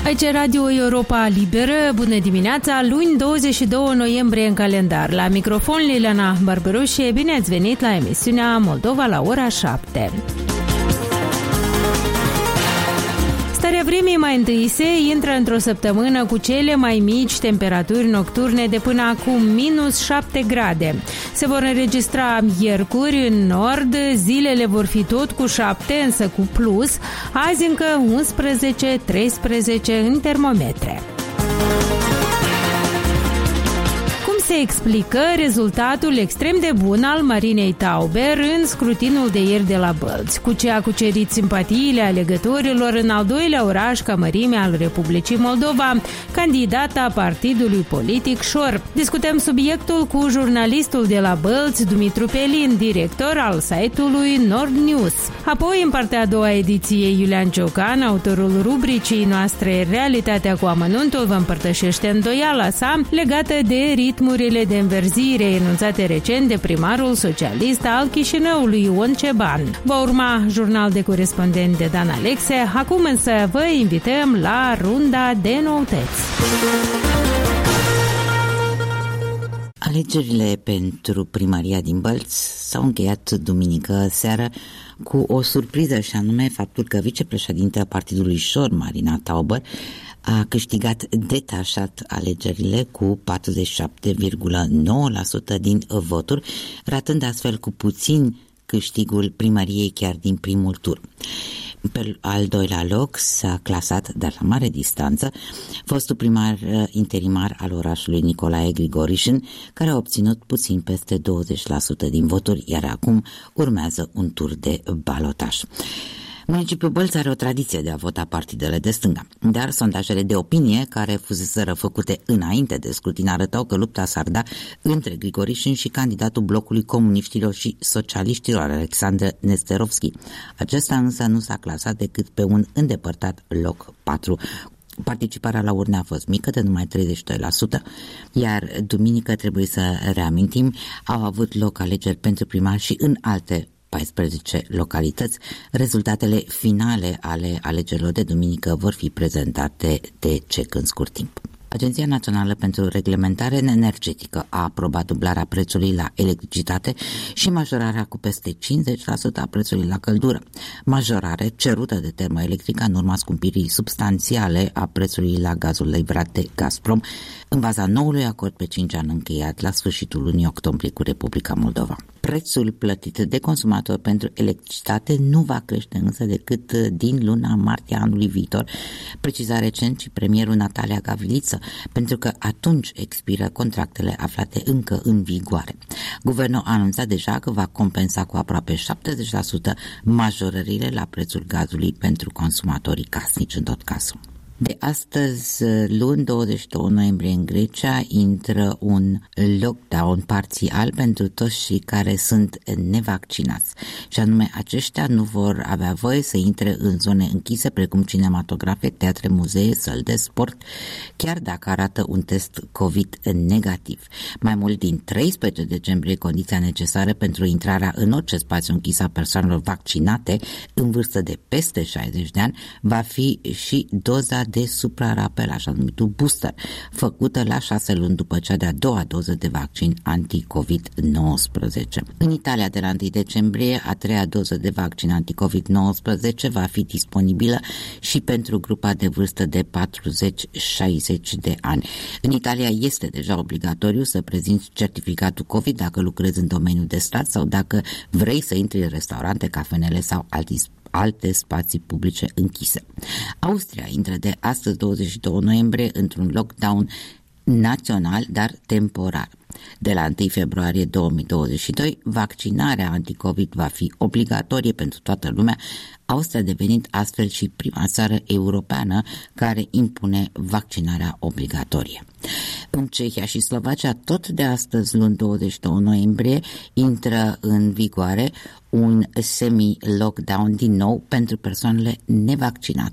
Aici Radio Europa Liberă, bună dimineața, luni 22 noiembrie în calendar. La microfon Liliana Barberușie, bine ați venit la emisiunea Moldova la ora 7. Starea vremii mai întâi se intră într-o săptămână cu cele mai mici temperaturi nocturne de până acum -7 grade. Se vor înregistra miercuri în nord, zilele vor fi tot cu 7, însă cu plus, azi încă 11-13 în termometre. Se explică rezultatul extrem de bun al Marinei Tauber în scrutinul de ieri de la Bălți, cu ce a cucerit simpatiile alegătorilor în al doilea oraș ca mărime al Republicii Moldova, candidata partidului politic Șor. Discutăm subiectul cu jurnalistul de la Bălți, Dumitru Pelin, director al site-ului Nord News. Apoi, în partea a doua ediției, Iulian Ciocan, autorul rubricii noastre Realitatea cu amănuntul, vă împărtășește îndoiala sa legată de ritmuri de înverzire enunțate recent de primarul socialist al Chișinăului, Ion Ceban. Va urma jurnal de corespondent de Dan Alexe. Acum însă vă invităm la runda de noutăți. Alegerile pentru primăria din Bălți s-au încheiat duminică seară cu o surpriză, și anume faptul că vicepreședintele partidului Șor, Marina Tauber, a câștigat detașat alegerile cu 47,9% din voturi, ratând astfel cu puțin câștigul primăriei chiar din primul tur. Pe al doilea loc s-a clasat, dar la mare distanță, fostul primar interimar al orașului Nicolae Grigorișin, care a obținut puțin peste 20% din voturi, iar acum urmează un tur de balotaj. Municipiul Bălți are o tradiție de a vota partidele de stânga, dar sondajele de opinie care fuseseră făcute înainte de scrutin arătau că lupta s-ar da între Grigorișin și candidatul blocului comuniștilor și socialiștilor, Alexandru Nesterovski. Acesta însă nu s-a clasat decât pe un îndepărtat loc 4. Participarea la urne a fost mică, de numai 32%, iar duminică, trebuie să reamintim, au avut loc alegeri pentru primar și în alte 14 localități. Rezultatele finale ale alegerilor de duminică vor fi prezentate de CEC în scurt timp. Agenția Națională pentru Reglementare Energetică a aprobat dublarea prețului la electricitate și majorarea cu peste 50% a prețului la căldură. Majorare cerută de Termoelectrica în urma scumpirii substanțiale a prețului la gazul livrat de Gazprom, în baza noului acord pe 5 ani încheiat la sfârșitul lunii octombrie cu Republica Moldova. Prețul plătit de consumator pentru electricitate nu va crește însă decât din luna martie anului viitor, preciza recent și premierul Natalia Gavriță, pentru că atunci expiră contractele aflate încă în vigoare. Guvernul a anunțat deja că va compensa cu aproape 70% majorările la prețul gazului pentru consumatorii casnici în tot cazul. De astăzi, luni 22 noiembrie, în Grecia intră un lockdown parțial pentru toți cei care sunt nevaccinați. Și anume, aceștia nu vor avea voie să intre în zone închise precum cinematografe, teatre, muzee, săli de sport, chiar dacă arată un test COVID negativ. Mai mult, din 13 decembrie, condiția necesară pentru intrarea în orice spațiu închis a persoanelor vaccinate în vârstă de peste 60 de ani va fi și doza de suprarapel, așa numitul booster, făcută la 6 luni după cea de-a doua doză de vaccin anti-COVID-19. În Italia, de la 1 decembrie, a treia doză de vaccin anti-COVID-19 va fi disponibilă și pentru grupa de vârstă de 40-60 de ani. În Italia este deja obligatoriu să prezinți certificatul COVID dacă lucrezi în domeniul de stat sau dacă vrei să intri în restaurante, cafenele sau alte spații publice închise. Austria intră de astăzi 22 noiembrie într-un lockdown național, dar temporar. De la 1 februarie 2022, vaccinarea anticovid va fi obligatorie pentru toată lumea, Austria devenind astfel și prima țară europeană care impune vaccinarea obligatorie. În Cehia și Slovacia, tot de astăzi, luni 22 noiembrie, intră în vigoare un semi-lockdown din nou pentru persoanele nevaccinate.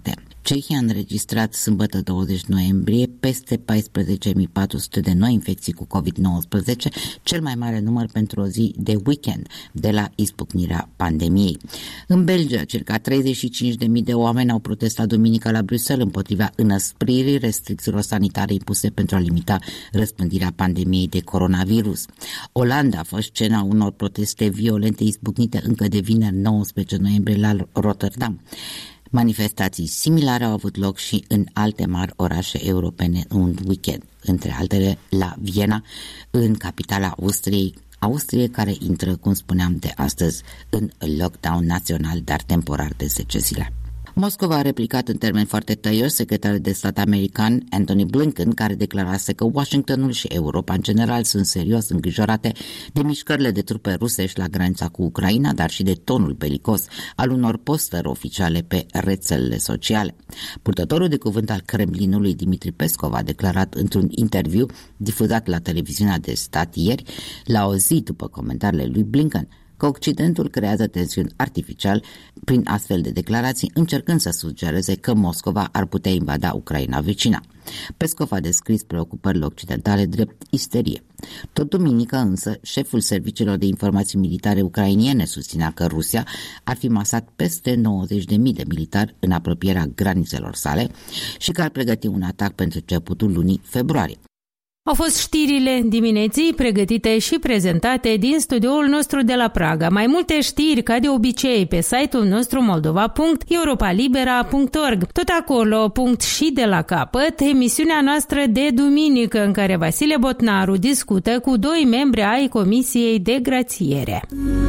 Cehia a înregistrat sâmbătă 20 noiembrie peste 14.400 de noi infecții cu COVID-19, cel mai mare număr pentru o zi de weekend de la izbucnirea pandemiei. În Belgia, circa 35.000 de oameni au protestat duminică la Bruxelles împotriva înăspririi restricțiilor sanitare impuse pentru a limita răspândirea pandemiei de coronavirus. Olanda a fost scena unor proteste violente izbucnite încă de vineri 19 noiembrie la Rotterdam. Manifestații similare au avut loc și în alte mari orașe europene un weekend, între altele la Viena, în capitala Austriei, care intră, cum spuneam, de astăzi în lockdown național, dar temporar de 10 zile. Moscova a replicat în termeni foarte tăioși secretarul de stat american Antony Blinken, care declarase că Washingtonul și Europa în general sunt serios îngrijorate de mișcările de trupe rusești la granița cu Ucraina, dar și de tonul belicos al unor postări oficiale pe rețelele sociale. Purtătorul de cuvânt al Kremlinului, Dmitri Peskov, a declarat într-un interviu difuzat la televiziunea de stat ieri, la o zi după comentariile lui Blinken, că Occidentul creează tensiuni artificial prin astfel de declarații, încercând să sugereze că Moscova ar putea invada Ucraina vecina. Peskov a descris preocupările occidentale drept isterie. Tot duminică însă, șeful serviciilor de informații militare ucrainiene susținea că Rusia ar fi masat peste 90.000 de militari în apropierea granițelor sale și că ar pregăti un atac pentru începutul lunii februarie. Au fost știrile dimineții pregătite și prezentate din studioul nostru de la Praga. Mai multe știri, ca de obicei, pe site-ul nostru moldova.europalibera.org. Tot acolo, punct și de la capăt, emisiunea noastră de duminică, în care Vasile Botnaru discută cu doi membri ai Comisiei de Grațiere.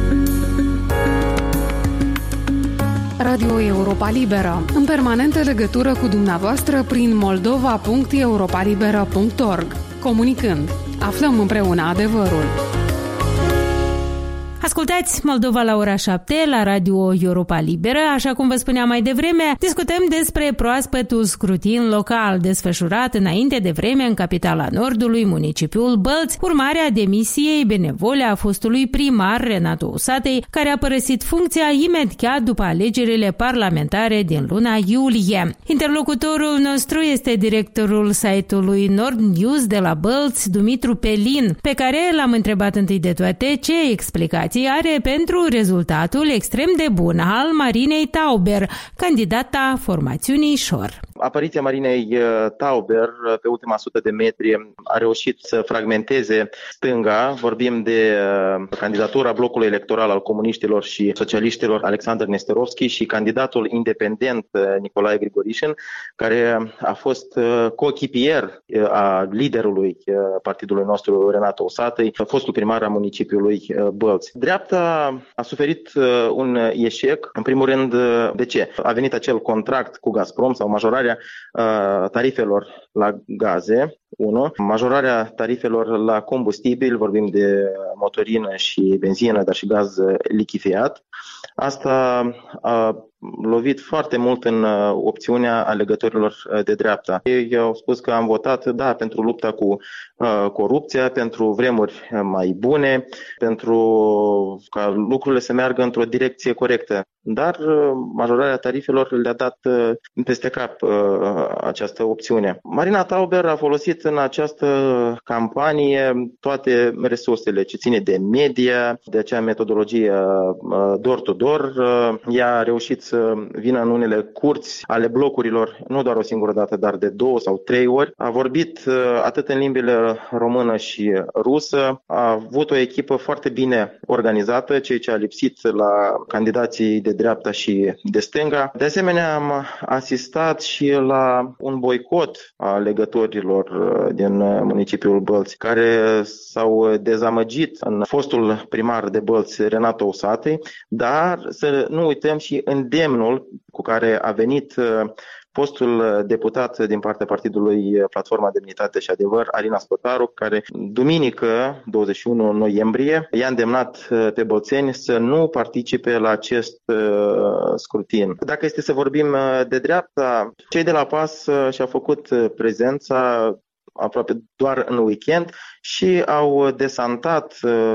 Radio Europa Liberă, în permanentă legătură cu dumneavoastră prin moldova.europalibera.org. Comunicând, aflăm împreună adevărul. Ascultați Moldova la ora 7 la Radio Europa Liberă. Așa cum vă spuneam mai devreme, discutăm despre proaspătul scrutin local desfășurat înainte de vreme în capitala Nordului, municipiul Bălți, urmarea demisiei benevole a fostului primar Renato Usatăi, care a părăsit funcția imediat după alegerile parlamentare din luna iulie. Interlocutorul nostru este directorul site-ului Nord News de la Bălți, Dumitru Pelin, pe care l-am întrebat întâi de toate ce explicații are pentru rezultatul extrem de bun al Marinei Tauber, candidata formațiunii Șor. Apariția Marinei Tauber pe ultima 100 de metri a reușit să fragmenteze stânga. Vorbim de candidatura blocului electoral al comuniștilor și socialiștilor Alexander Nesterovski și candidatul independent Nicolae Grigorișin, care a fost coechipier a liderului partidului nostru Renato Usatăi, fostul primar a municipiului Bălți. Dreapta a suferit un eșec, în primul rând, de ce? A venit acel contract cu Gazprom sau majorarea tarifelor la gaze, majorarea tarifelor la combustibil, vorbim de motorină și benzină, dar și gaz lichefiat. Asta a lovit foarte mult în opțiunea alegătorilor de dreapta. Ei au spus că am votat, da, pentru lupta cu corupția, pentru vremuri mai bune, pentru ca lucrurile să meargă într-o direcție corectă. Dar majorarea tarifelor le-a dat peste cap această opțiune. Marina Tauber a folosit în această campanie toate resursele ce ține de media, de acea metodologie door-to-door. Ea a reușit să vină în unele curți ale blocurilor, nu doar o singură dată, dar de 2 sau 3 ori. A vorbit atât în limbile română și rusă, a avut o echipă foarte bine organizată, ceea ce a lipsit la candidații de dreapta și de stânga. De asemenea, am asistat și la un boicot a alegătorilor din municipiul Bălți, care s-au dezamăgit în fostul primar de Bălți, Renato Usatăi, dar să nu uităm și îndemnul cu care a venit fostul deputat din partea partidului Platforma Demnitate și Adevăr, Alina Spătaru, care duminică, 21 noiembrie, i-a îndemnat pe bălțeni să nu participe la acest scrutin. Dacă este să vorbim de dreapta, cei de la PAS și-au făcut prezența aproape doar în weekend și au desantat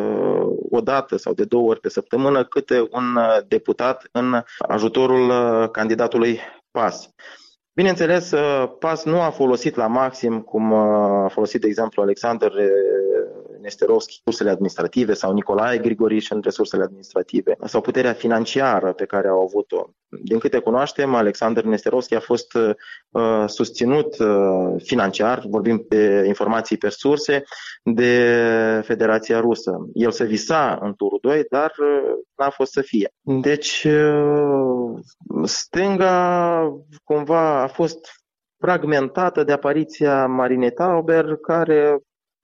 o dată sau de 2 ori pe săptămână câte un deputat în ajutorul candidatului PAS. Bineînțeles, PAS nu a folosit la maxim, cum a folosit, de exemplu, Alexander Nesterovski, resursele administrative, sau Nicolae Grigorișin, resursele administrative, sau puterea financiară pe care au avut-o. Din câte cunoaștem, Alexander Nesterovski a fost susținut financiar, vorbim de informații pe surse, de Federația Rusă. El se visa în turul 2, dar n-a fost să fie. Deci, stânga cumva a fost fragmentată de apariția Marinei Tauber, care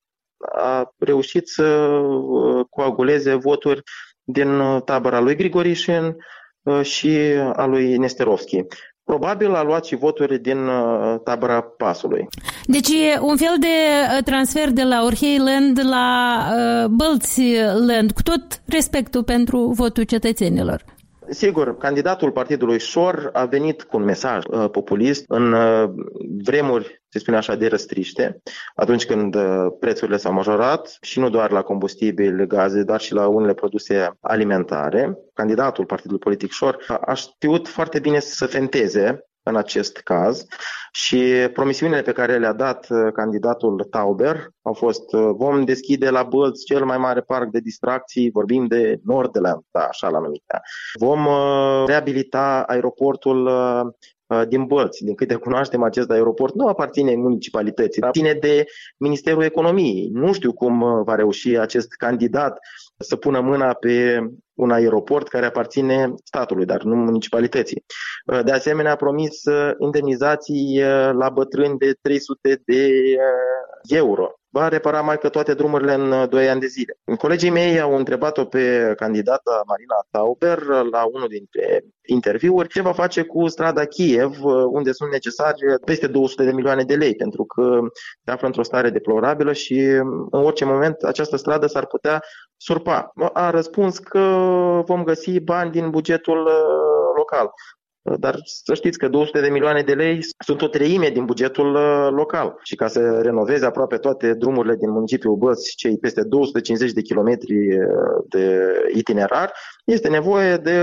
a reușit să coaguleze voturi din tabăra lui Grigorișin și a lui Nesterovski. Probabil a luat și voturi din tabăra PAS-ului. Deci e un fel de transfer de la Orhei Land la Bălți Land, cu tot respectul pentru votul cetățenilor. Sigur, candidatul partidului Șor a venit cu un mesaj populist în vremuri, se spune așa, de răstriște, atunci când prețurile s-au majorat și nu doar la combustibili, gaze, dar și la unele produse alimentare. Candidatul partidului politic Șor a știut foarte bine să fenteze în acest caz și promisiunile pe care le-a dat candidatul Tauber au fost: vom deschide la Bălți cel mai mare parc de distracții, vorbim de Nordland, da, așa l-am numit. Vom reabilita aeroportul din Bălți. Din câte cunoaștem, acest aeroport nu aparține municipalității, ține de Ministerul Economiei. Nu știu cum va reuși acest candidat să pună mâna pe un aeroport care aparține statului, dar nu municipalității. De asemenea, a promis indemnizații la bătrâni de 300 de euro. Va repara mai că toate drumurile în 2 ani de zile. Colegii mei au întrebat-o pe candidata Marina Tauber la unul dintre interviuri ce va face cu strada Kiev, unde sunt necesari peste 200 de milioane de lei, pentru că se află într-o stare deplorabilă și în orice moment această stradă s-ar putea surpa. A răspuns că vom găsi bani din bugetul local. Dar să știți că 200 de milioane de lei sunt o treime din bugetul local și ca să renoveze aproape toate drumurile din municipiul Bălți, cei peste 250 de kilometri de itinerar, este nevoie de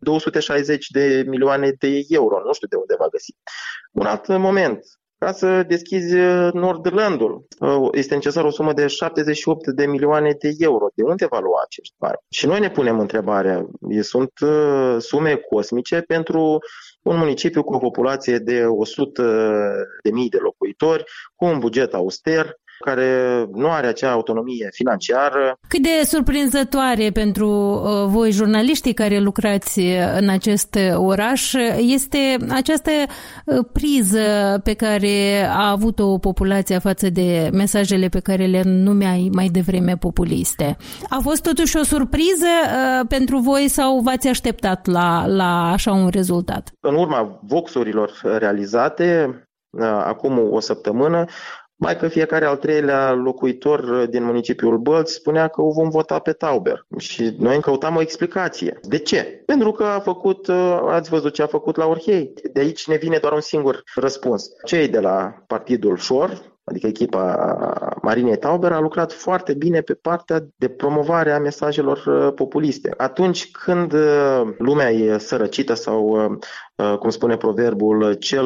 260 de milioane de euro. Nu știu de unde va găsi. Un alt moment. Ca să deschizi Nordlandul, este necesar o sumă de 78 de milioane de euro. De unde va lua acești bani? Și noi ne punem întrebarea. Sunt sume cosmice pentru un municipiu cu o populație de 100.000 de locuitori, cu un buget auster, care nu are acea autonomie financiară. Cât de surprinzătoare pentru voi, jurnaliștii care lucrați în acest oraș, este această priză pe care a avut-o populația față de mesajele pe care le numeai mai devreme populiste? A fost totuși o surpriză pentru voi sau v-ați așteptat la așa un rezultat? În urma voxurilor realizate, acum o săptămână, mai că fiecare al treilea locuitor din municipiul Bălți spunea că o vom vota pe Tauber. Și noi căutam o explicație. De ce? Pentru că ați văzut ce a făcut la Orhei. De aici ne vine doar un singur răspuns. Cei de la partidul Șor, adică echipa Marinei Tauber, a lucrat foarte bine pe partea de promovare a mesajelor populiste. Atunci când lumea e sărăcită sau, cum spune proverbul, cel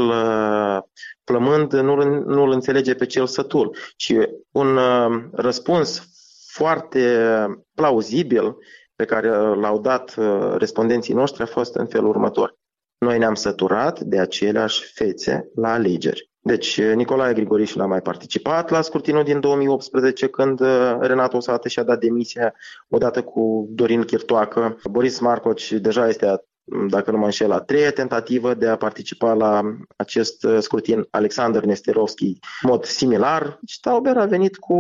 plămând nu-l înțelege pe cel sătul. Și un răspuns foarte plauzibil pe care l-au dat respondenții noștri a fost în felul următor. Noi ne-am săturat de aceleași fețe la alegeri. Deci Nicolae Grigorișin a mai participat la scrutinul din 2018 când Renato Usată și-a dat demisia odată cu Dorin Chirtoacă. Boris Marcoci deja este, dacă nu mă înșel, a 3-a tentativă de a participa la acest scrutin. Alexander Nesterovski, în mod similar. Și Tauber a venit cu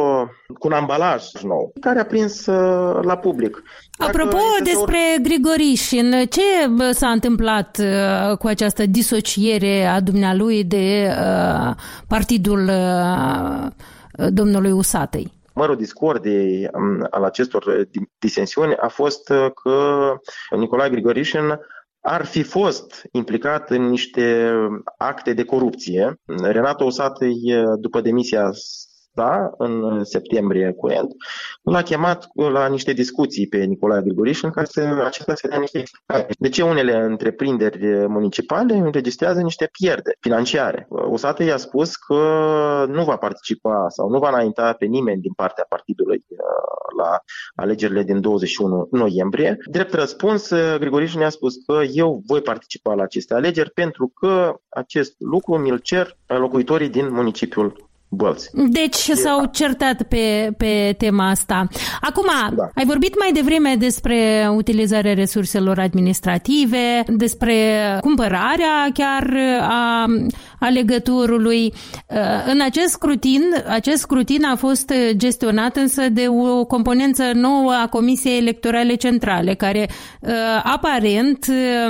un ambalaj nou, care a prins la public. Apropo despre Grigorișin, ce s-a întâmplat cu această disociere a dumnealui de partidul domnului Usatăi? Mărul discordiei al acestor disensiuni a fost că Nicolae Grigorișin ar fi fost implicat în niște acte de corupție. Renato Usatăi, după demisia da, în septembrie curent, l-a chemat la niște discuții pe Nicolae Grigorișin ca acesta să dea niște explicații. De ce unele întreprinderi municipale înregistrează niște pierderi financiare? USAT i-a spus că nu va participa sau nu va înainta pe nimeni din partea partidului la alegerile din 21 noiembrie. Drept răspuns, Grigorișin i-a spus că eu voi participa la aceste alegeri pentru că acest lucru mi-l cer locuitorii din municipiul Bălți. Deci s-au certat pe tema asta. Acum, da. Ai vorbit mai devreme despre utilizarea resurselor administrative, despre cumpărarea chiar a alegătorului. În acest scrutin a fost gestionat însă de o componență nouă a Comisiei Electorale Centrale, care aparent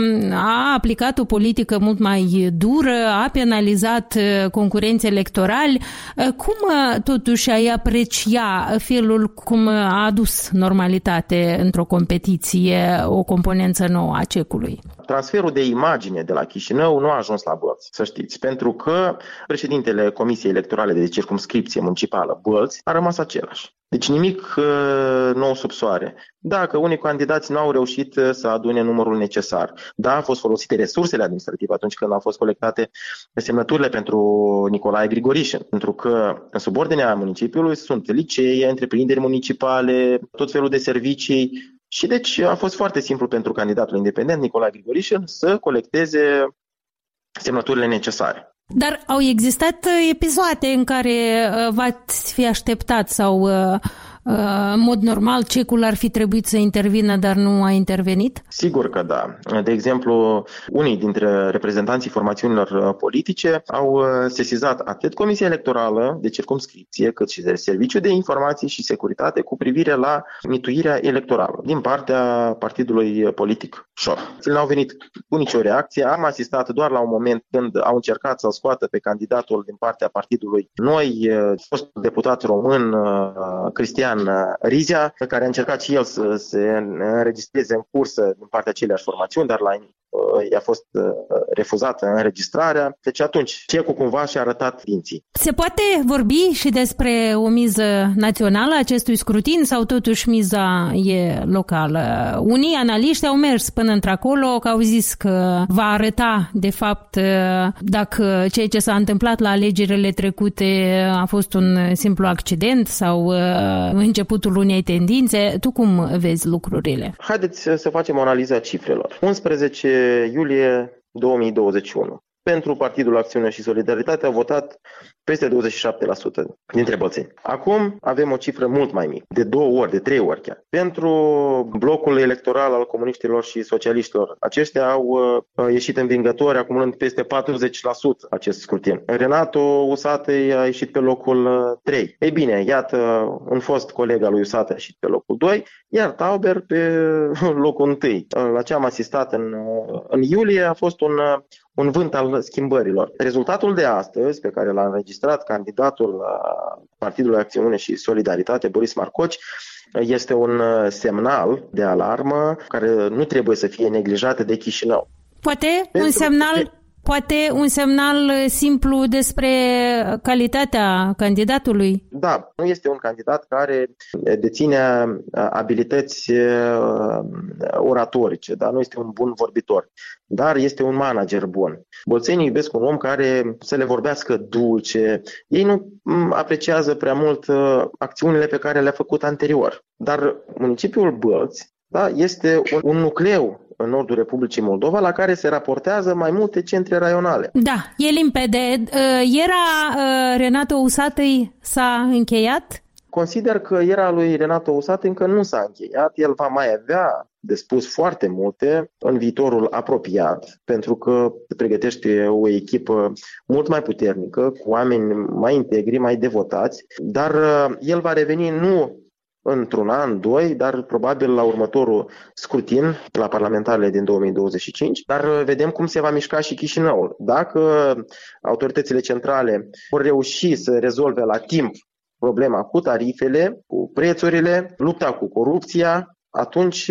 a aplicat o politică mult mai dură, a penalizat concurenți electorali. Cum totuși ai aprecia felul cum a adus normalitate într-o competiție o componență nouă a CEC-ului? Transferul de imagine de la Chișinău nu a ajuns la Bălți, să știți, pentru că președintele Comisiei Electorale de Circumscripție Municipală Bălți a rămas același. Deci nimic nou sub soare. Dacă unii candidați nu au reușit să adune numărul necesar, da, au fost folosite resursele administrative atunci când au fost colectate semnăturile pentru Nicolae Grigorișin, pentru că în subordinea municipiului sunt licee, întreprinderi municipale, tot felul de servicii. Și deci a fost foarte simplu pentru candidatul independent Nicolae Grigorișin să colecteze semnăturile necesare. Dar au existat episoade în care v-ați fi așteptat sau în mod normal CEC-ul ar fi trebuit să intervină, dar nu a intervenit? Sigur că da. De exemplu, unii dintre reprezentanții formațiunilor politice au sesizat atât Comisia Electorală de Circumscripție, cât și de Serviciul de Informații și Securitate cu privire la mituirea electorală din partea partidului politic Șor. N-au venit cu nicio reacție. Am asistat doar la un moment când au încercat să-l scoată pe candidatul din partea partidului Noi, fost deputat român Cristian Rizia, pe care a încercat și el să se înregistreze în cursă din partea aceleași formațiuni, dar i-a fost refuzată înregistrarea. Deci atunci CEC-ul cumva și-a arătat dinții. Se poate vorbi și despre o miză națională a acestui scrutin sau totuși miza e locală? Unii analiști au mers până într-acolo, că au zis că va arăta de fapt dacă ceea ce s-a întâmplat la alegerile trecute a fost un simplu accident sau începutul unei tendințe. Tu cum vezi lucrurile? Haideți să facem o analiză a cifrelor. 11 iulie 2021. Pentru Partidul Acțiune și Solidaritate au votat peste 27% dintre bălțeni. Acum avem o cifră mult mai mică, de 2 ori, de 3 ori chiar. Pentru blocul electoral al comuniștilor și socialiștilor, aceștia au ieșit învingători, acumulând peste 40% acest scrutin. Renato Usatăi a ieșit pe locul 3. Ei bine, iată, un fost coleg al lui Usatăi a ieșit pe locul 2, iar Tauber pe locul 1. La ce am asistat în iulie a fost un vânt al schimbărilor. Rezultatul de astăzi, pe care l-a înregistrat candidatul Partidului Acțiune și Solidaritate, Boris Marcoci, este un semnal de alarmă care nu trebuie să fie neglijat de Chișinău. Poate un semnal simplu despre calitatea candidatului? Da, nu este un candidat care deține abilități oratorice, da? Nu este un bun vorbitor, dar este un manager bun. Bălțenii iubesc un om care să le vorbească dulce. Ei nu apreciază prea mult acțiunile pe care le-a făcut anterior. Dar municipiul Bălți, da, este un nucleu în nordul Republicii Moldova, la care se raportează mai multe centre raionale. Da, e limpede. Era Renato Usatăi s-a încheiat? Consider că era lui Renato Usatăi încă nu s-a încheiat. El va mai avea de spus foarte multe în viitorul apropiat, pentru că se pregătește o echipă mult mai puternică, cu oameni mai integri, mai devotați, dar el va reveni nu într-un an, 2, dar probabil la următorul scrutin, la parlamentarele din 2025, dar vedem cum se va mișca și Chișinăul. Dacă autoritățile centrale vor reuși să rezolve la timp problema cu tarifele, cu prețurile, lupta cu corupția, atunci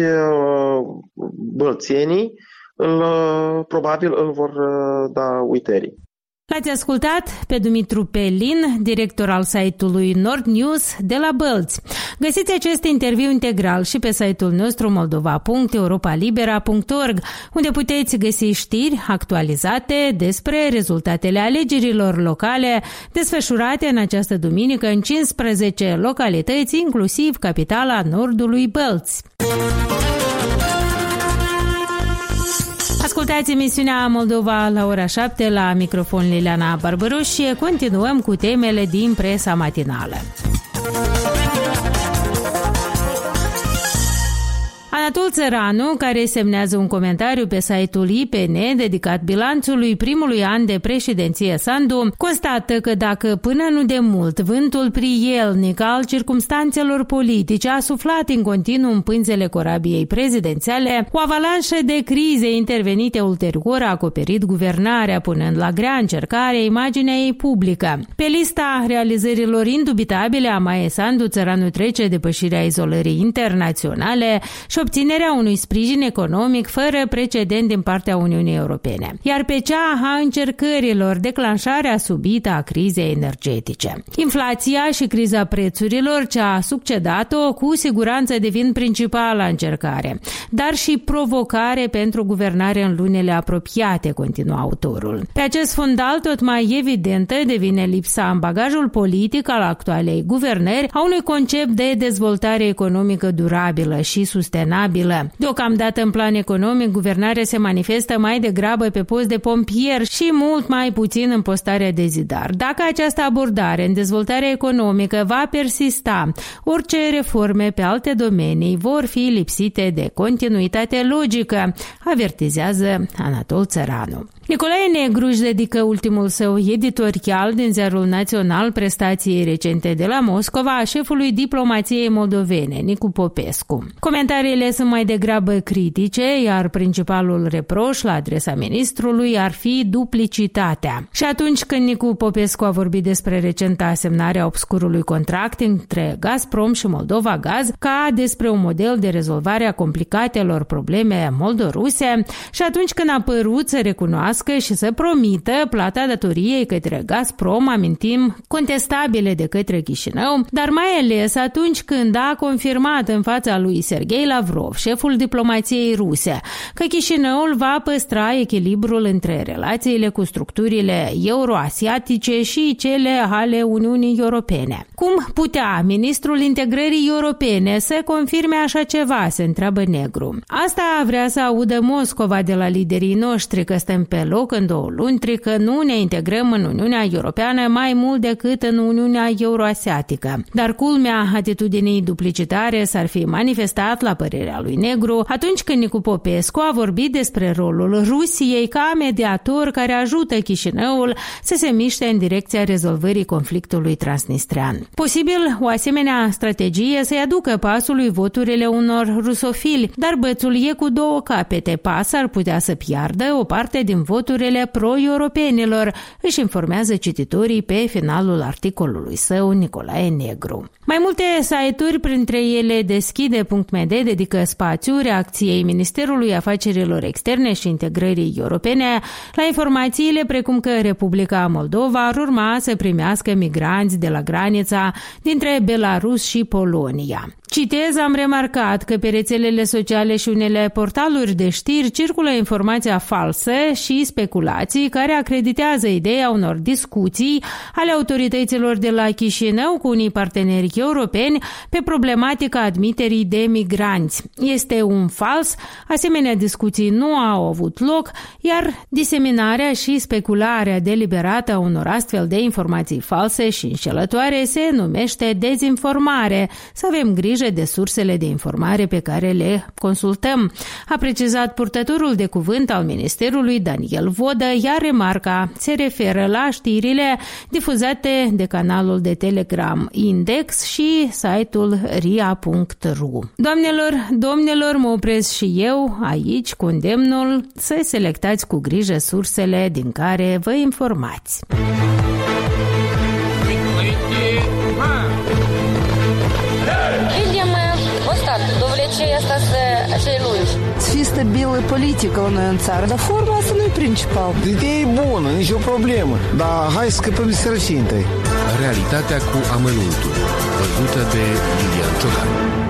bălțenii probabil îl vor da uitării. L-ați ascultat pe Dumitru Pelin, director al site-ului Nord News de la Bălți. Găsiți acest interviu integral și pe site-ul nostru moldova.europalibera.org, unde puteți găsi știri actualizate despre rezultatele alegerilor locale desfășurate în această duminică în 15 localități, inclusiv capitala Nordului Bălți. Ascultați emisiunea Moldova la ora 7 la microfon Liliana Barbaros și continuăm cu temele din presa matinală. Anatol Țăranu, care semnează un comentariu pe site-ul IPN dedicat bilanțului primului an de președinție Sandu, constată că dacă până nu de mult vântul prielnic al circumstanțelor politice a suflat în continuu în pânzele corabiei prezidențiale, o avalanșă de crize intervenite ulterior a acoperit guvernarea, punând la grea încercare imaginea ei publică. Pe lista realizărilor indubitabile a Maiei Sandu, Țăranu trece depășirea izolării internaționale și obținerea unui sprijin economic fără precedent din partea Uniunii Europene, iar pe cea a încercărilor declanșarea subită a crizei energetice. Inflația și criza prețurilor ce a succedat-o cu siguranță devin principala încercare, dar și provocare pentru guvernare în lunile apropiate, continuă autorul. Pe acest fundal, tot mai evidentă devine lipsa în bagajul politic al actualei guvernări a unui concept de dezvoltare economică durabilă și sustenabilă. Deocamdată, în plan economic, guvernarea se manifestă mai degrabă pe post de pompier și mult mai puțin în postarea de zidar. Dacă această abordare în dezvoltarea economică va persista, orice reforme pe alte domenii vor fi lipsite de continuitate logică, avertizează Anatol Țăranu. Nicolae Negru își dedică ultimul său editorial din Ziarul Național prestației recente de la Moscova a șefului diplomației moldovene, Nicu Popescu. Comentariile sunt mai degrabă critice, iar principalul reproș la adresa ministrului ar fi duplicitatea. Și atunci când Nicu Popescu a vorbit despre recenta asemnare a obscurului contract între Gazprom și Moldova Gaz ca despre un model de rezolvare a complicatelor probleme moldoruse, și atunci când a părut să recunoască și să promită plata datoriei către Gazprom, amintim, contestabile de către Chișinău, dar mai ales atunci când a confirmat în fața lui Sergei Lavrov, șeful diplomației ruse, că Chișinăul va păstra echilibrul între relațiile cu structurile euroasiatice și cele ale Uniunii Europene. Cum putea ministrul integrării europene să confirme așa ceva, se întreabă Negru. Asta vrea să audă Moscova de la liderii noștri, că stăm pe loc în 2 luni, că nu ne integrăm în Uniunea Europeană mai mult decât în Uniunea Euroasiatică. Dar culmea atitudinii duplicitare s-ar fi manifestat, la părerea lui Negru, atunci când Nicu Popescu a vorbit despre rolul Rusiei ca mediator care ajută Chișinăul să se miște în direcția rezolvării conflictului transnistrean. Posibil o asemenea strategie să-i aducă pasului voturile unor rusofili, dar bățul e cu 2 capete. Pas ar putea să piardă o parte din voturile pro-europenilor, își informează cititorii pe finalul articolului său Nicolae Negru. Mai multe site-uri, printre ele Deschide.md, dedică spațiu reacției Ministerului Afacerilor Externe și Integrării Europene la informațiile precum că Republica Moldova ar urma să primească migranți de la granița dintre Belarus și Polonia. Citez, am remarcat că pe rețelele sociale și unele portaluri de știri circulă informația falsă și speculații care acreditează ideea unor discuții ale autorităților de la Chișinău cu unii parteneri europeni pe problematica admiterii de migranți. Este un fals, asemenea discuții nu au avut loc, iar diseminarea și specularea deliberată a unor astfel de informații false și înșelătoare se numește dezinformare. Să avem grijă de sursele de informare pe care le consultăm, a precizat purtătorul de cuvânt al Ministerului Daniel Vodă, iar remarca se referă la știrile difuzate de canalul de Telegram Index și site-ul ria.ru. Doamnelor, domnilor, mă opresc și eu aici cu îndemnul să selectați cu grijă sursele din care vă informați. Видимо, вот так. Довлечение asta lungi. Să fie stabilă politică la noi în țară, dar forma asta nu e principal. Ideea e bună, nicio problemă, dar hai să scăpăm de sărăcie întâi. Realitatea cu amănuntul, văzută de Lilian Ciocan.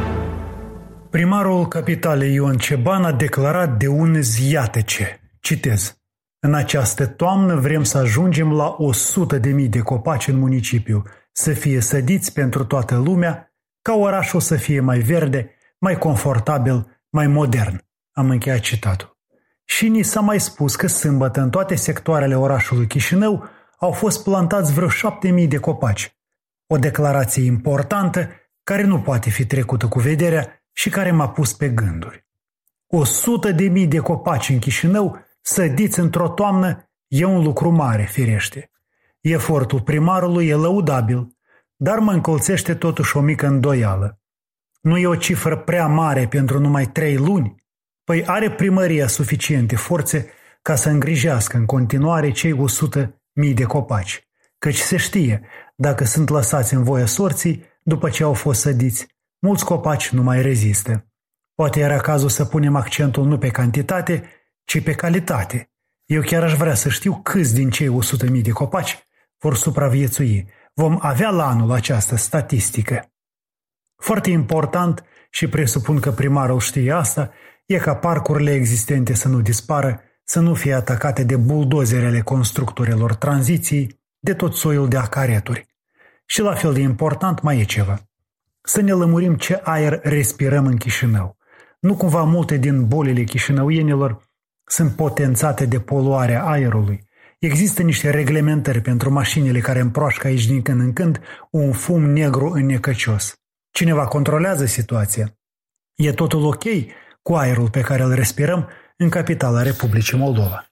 Primarul capitalei Ion Ceban a declarat de unezi iată ce. Citez. În această toamnă vrem să ajungem la 100.000 de copaci în municipiu, să fie sădiți pentru toată lumea, ca orașul să fie mai verde, mai confortabil, mai modern. Am încheiat citatul. Și ni s-a mai spus că sâmbătă în toate sectoarele orașului Chișinău au fost plantați vreo 7.000 de copaci. O declarație importantă care nu poate fi trecută cu vederea și care m-a pus pe gânduri. 100.000 de copaci în Chișinău sădiți într-o toamnă e un lucru mare, firește. Efortul primarului e lăudabil, dar mă încolțește totuși o mică îndoială. Nu e o cifră prea mare pentru numai 3 luni? Păi are primăria suficiente forțe ca să îngrijească în continuare cei 100.000 de copaci. Căci se știe, dacă sunt lăsați în voia sorții, după ce au fost sădiți, mulți copaci nu mai rezistă. Poate era cazul să punem accentul nu pe cantitate, ci pe calitate. Eu chiar aș vrea să știu câți din cei 100.000 de copaci vor supraviețui. Vom avea la anul această statistică. Foarte important, și presupun că primarul știe asta, e ca parcurile existente să nu dispară, să nu fie atacate de buldozerele constructorilor tranziției, de tot soiul de acareturi. Și la fel de important mai e ceva. Să ne lămurim ce aer respirăm în Chișinău. Nu cumva multe din bolile chișinăuienilor sunt potențate de poluarea aerului. Există niște reglementări pentru mașinile care împroașcă aici din când în când un fum negru înnecăcios. Cineva controlează situația. E totul ok cu aerul pe care îl respirăm în capitala Republicii Moldova.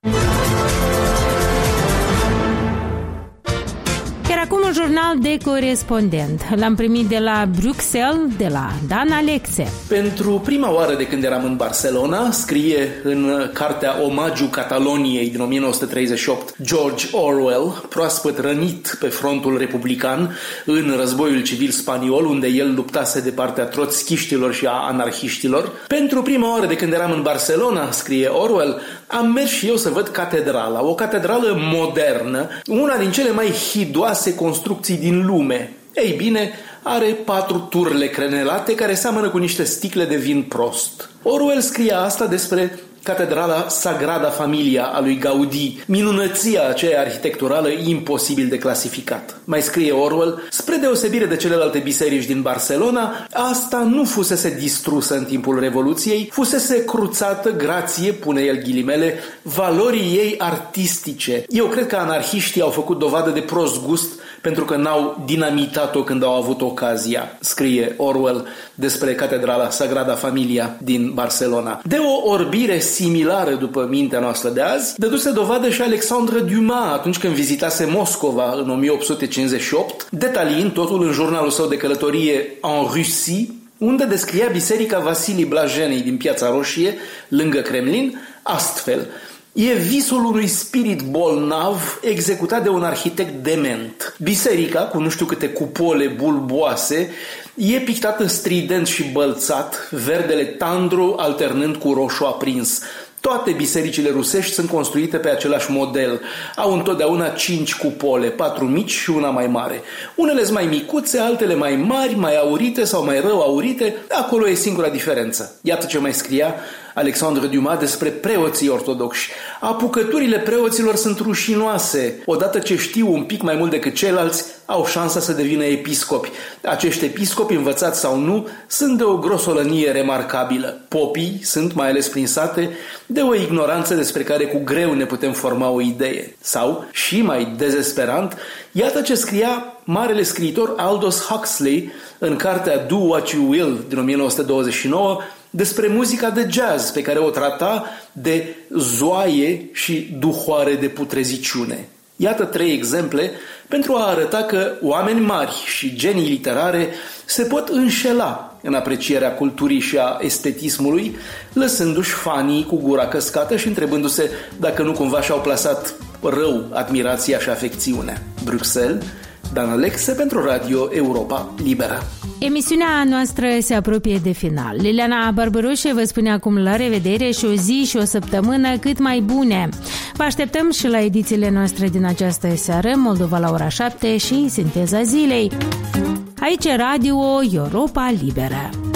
Acum un jurnal de corespondent. L-am primit de la Bruxelles, de la Dan Alexe. Pentru prima oară de când eram în Barcelona, scrie în cartea Omagiu Cataloniei din 1938 George Orwell, proaspăt rănit pe frontul republican în războiul civil spaniol, unde el luptase de partea troțchiștilor și a anarhiștilor. Pentru prima oară de când eram în Barcelona, scrie Orwell, am mers și eu să văd catedrala, o catedrală modernă, una din cele mai hidoase construcții din lume. Ei bine, are 4 turle crenelate care seamănă cu niște sticle de vin prost. Orwell scria asta despre catedrala Sagrada Familia a lui Gaudí, minunăția aceea arhitecturală imposibil de clasificat. Mai scrie Orwell, spre deosebire de celelalte biserici din Barcelona, asta nu fusese distrusă în timpul Revoluției, fusese cruțată grație, pune el ghilimele, valorii ei artistice. Eu cred că anarhiștii au făcut dovadă de prost gust pentru că n-au dinamitat-o când au avut ocazia, scrie Orwell despre catedrala Sagrada Familia din Barcelona. De o orbire similară după mintea noastră de azi, dăduse dovadă și Alexandre Dumas atunci când vizitase Moscova în 1858, detaliind totul în jurnalul său de călătorie En Russie, unde descria biserica Vasilii Blajenei din Piața Roșie, lângă Kremlin, astfel: e visul unui spirit bolnav executat de un arhitect dement. Biserica, cu nu știu câte cupole bulboase, e pictată strident și bălțat, verdele tandru alternând cu roșu aprins. Toate bisericile rusești sunt construite pe același model. Au întotdeauna 5 cupole, 4 mici și una mai mare. Unele sunt mai micuțe, altele mai mari, mai aurite sau mai rău aurite. Acolo e singura diferență. Iată ce mai scria Alexandre Dumas despre preoții ortodoxi. Apucăturile preoților sunt rușinoase. Odată ce știu un pic mai mult decât ceilalți, au șansa să devină episcopi. Acești episcopi, învățați sau nu, sunt de o grosolănie remarcabilă. Popii sunt, mai ales prin sate, de o ignoranță despre care cu greu ne putem forma o idee. Sau, și mai dezesperant, iată ce scria marele scriitor Aldous Huxley în cartea Do What You Will din 1929 despre muzica de jazz pe care o trata de zoaie și duhoare de putreziciune. Iată 3 exemple pentru a arăta că oameni mari și genii literare se pot înșela în aprecierea culturii și a estetismului, lăsându-și fanii cu gura căscată și întrebându-se dacă nu cumva și-au plasat rău admirația și afecțiunea. Bruxelles, Dan Alexe pentru Radio Europa Liberă. Emisiunea noastră se apropie de final. Liliana Barbaroșe vă spune acum la revedere și o zi și o săptămână cât mai bune. Vă așteptăm și la edițiile noastre din această seară, Moldova la ora 7 și Sinteza Zilei. Aici Radio Europa Liberă.